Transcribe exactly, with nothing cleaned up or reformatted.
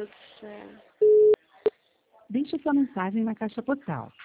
Deus do céu. Deixe sua mensagem na caixa postal.